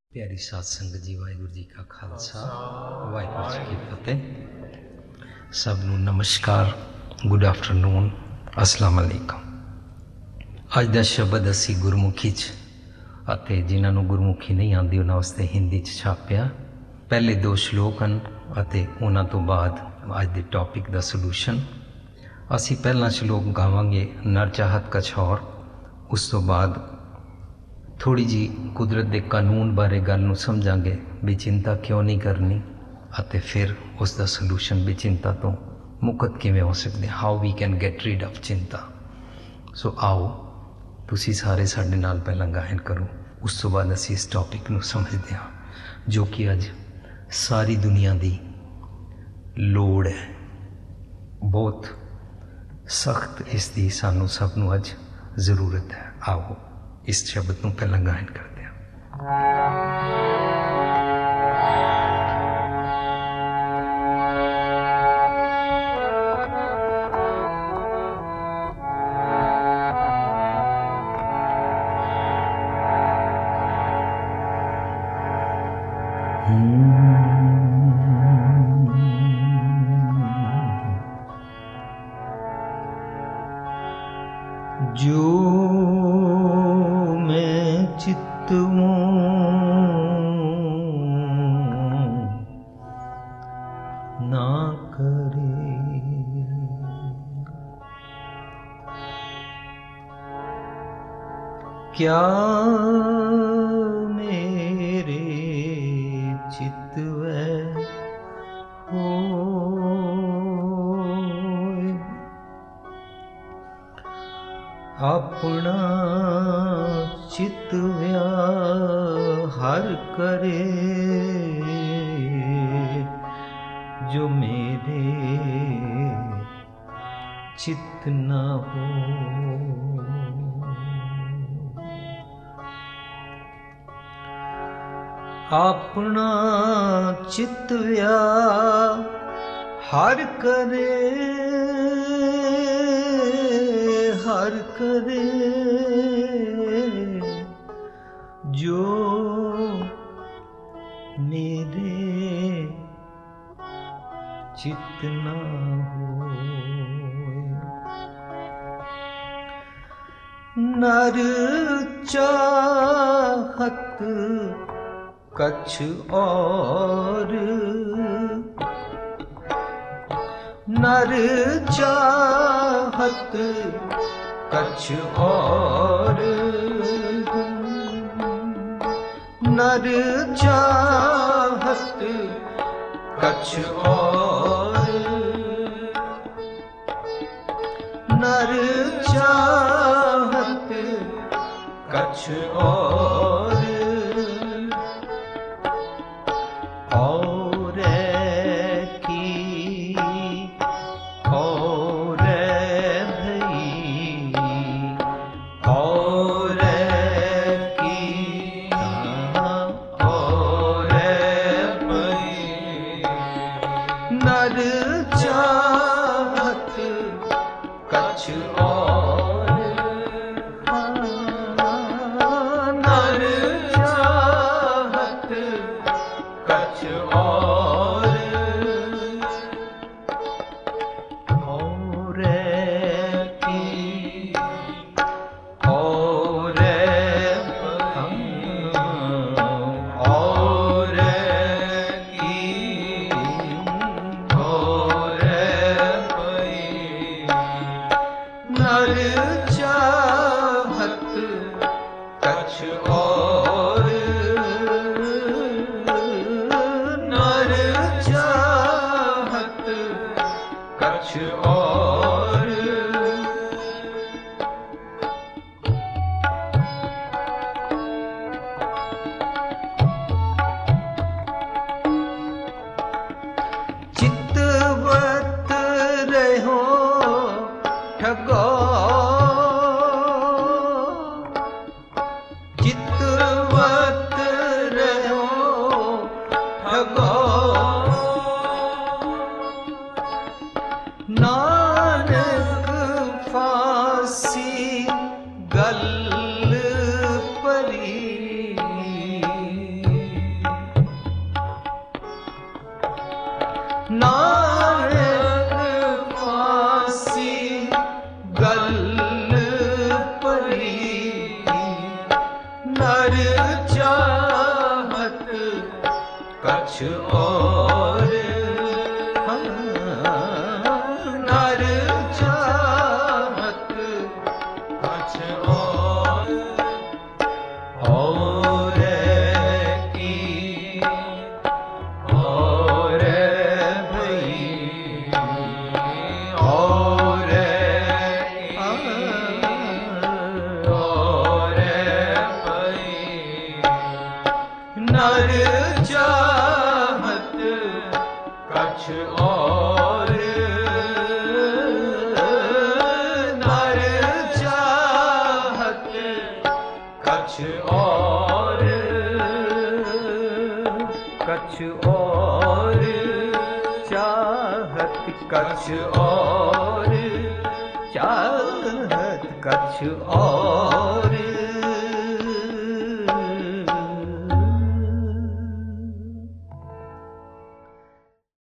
प्यारी साध संगत जी, वाहिगुरु जी का खालसा, वाहिगुरु जी की फतेह। सब नूं नमस्कार, गुड आफ्टरनून, अस्सलाम वालेकुम। अज दा शब्द असी गुरमुखी च अते जिन्हां नूं गुरमुखी नहीं आंदी उन्हां वास्ते हिंदी च छापिया। पहले दो श्लोक हैं अते उन्हां तो बाद अज दे टॉपिक दा सोल्यूशन। असी पहला श्लोक गावांगे नर चाहत कछ और, उस तो बाद थोड़ी जी कुदरत के कानून बारे गल नूं समझांगे भी चिंता क्यों नहीं करनी, अते फिर उसका सोल्यूशन भी चिंता तो मुक्त किवें हो सकते, how we can get rid of चिंता। सो आओ तुसी सारे साडे नाल पहला गायन करो, उस तो बाद असीं इस टॉपिक नूं समझदे हां जो कि अज सारी दुनिया की लोड़ है। बहुत सख्त इसकी सानू सब नूं अज जरूरत है। आओ इस शब्द को पहला गायन करते हैं। जो ना करे क्या मेरे चित्तवै होए, अपना चित हर करे जो मेरे चित न हो। अपना चित हर करे जो मेरे चित न होए। नर चाहत कछ और, नर चाहत कछ और, नर चाहत कछ और, नर चाहत कछ और की और भई, और की और भई। नर चाहत कछ और, नर चाहत कछ और की और की और भई। नर चाहत कछ और, नर चाहत कछ और चितवत रहो ठगो, चितवत रहो ठगो। नानक फांसी गल परी, और नर चाहत कछ और की और भई और नर चाहत कछ और नर चाहत कछ और चाहत कछ और चाहत कछ और